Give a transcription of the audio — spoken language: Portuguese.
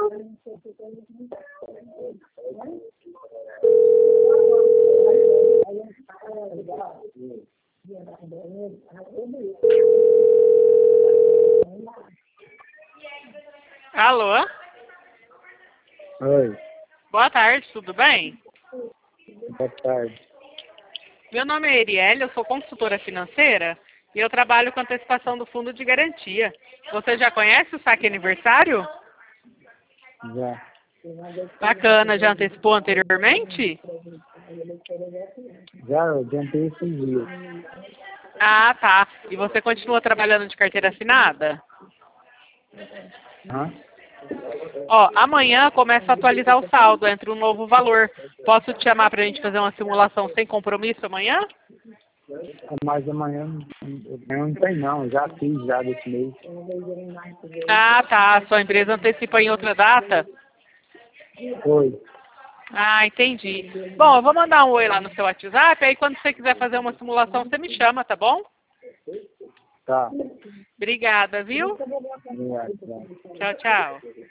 Alô? Oi, Boa tarde, tudo bem? boa tarde. Meu nome é Erielle, eu sou consultora financeira e eu trabalho com antecipação do fundo de garantia. Você já conhece o saque aniversário? Já, Bacana, já antecipou anteriormente? eu adiantei esses dias. Ah, tá. E você continua trabalhando de carteira assinada? Hã? Ó, amanhã começa a atualizar o saldo, entra um novo valor. Posso te chamar pra gente fazer uma simulação sem compromisso amanhã? Mas amanhã não tem não, já fiz já desse mês. Ah, tá. Sua empresa antecipa em outra data? Oi, Ah, entendi. Bom, eu vou mandar um oi lá no seu WhatsApp, aí quando você quiser fazer uma simulação, você me chama, tá bom? tá. Obrigada, viu? Obrigado, tá. Tchau, tchau.